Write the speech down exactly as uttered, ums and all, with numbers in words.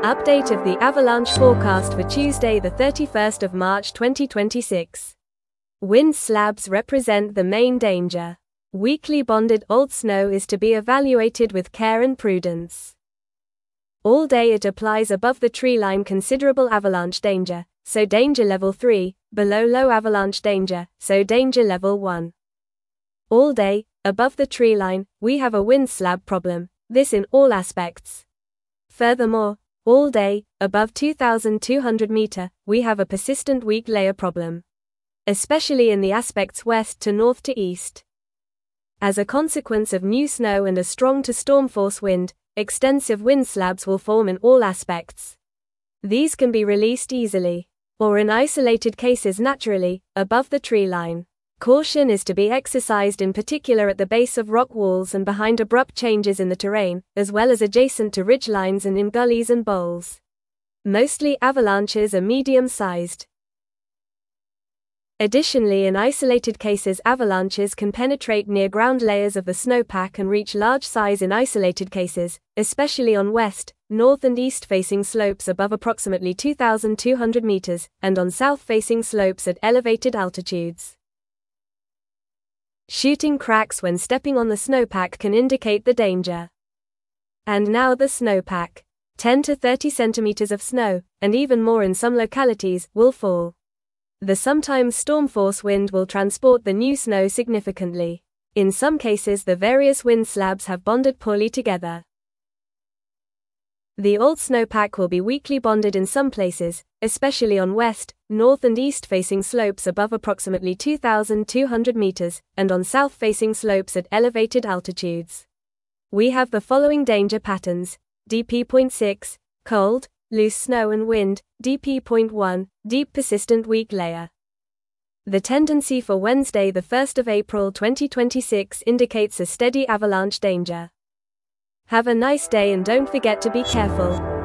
Update of the avalanche forecast for Tuesday the thirty-first of March twenty twenty-six. Wind slabs represent the main danger. Weakly bonded old snow is to be evaluated with care and prudence. All day it applies above the tree line considerable avalanche danger, so danger level three, below low avalanche danger, so danger level one. All day, above the tree line, we have a wind slab problem, this in all aspects. Furthermore, all day, above two thousand two hundred meter, we have a persistent weak layer problem, especially in the aspects west to north to east. As a consequence of new snow and a strong to storm force wind, extensive wind slabs will form in all aspects. These can be released easily, or in isolated cases naturally, above the tree line. Caution is to be exercised in particular at the base of rock walls and behind abrupt changes in the terrain, as well as adjacent to ridge lines and in gullies and bowls. Mostly avalanches are medium-sized. Additionally, in isolated cases avalanches can penetrate near ground layers of the snowpack and reach large size in isolated cases, especially on west, north and east-facing slopes above approximately two thousand two hundred meters, and on south-facing slopes at elevated altitudes. Shooting cracks when stepping on the snowpack can indicate the danger. And now the snowpack. ten to thirty centimeters of snow, and even more in some localities, will fall. The sometimes storm force wind will transport the new snow significantly. In some cases the various wind slabs have bonded poorly together. The old snowpack will be weakly bonded in some places, especially on west, north and east-facing slopes above approximately two thousand two hundred meters, and on south-facing slopes at elevated altitudes. We have the following danger patterns: D P zero point six, cold, loose snow and wind; D P zero point one, deep persistent weak layer. The tendency for Wednesday the first of April twenty twenty-six indicates a steady avalanche danger. Have a nice day and don't forget to be careful.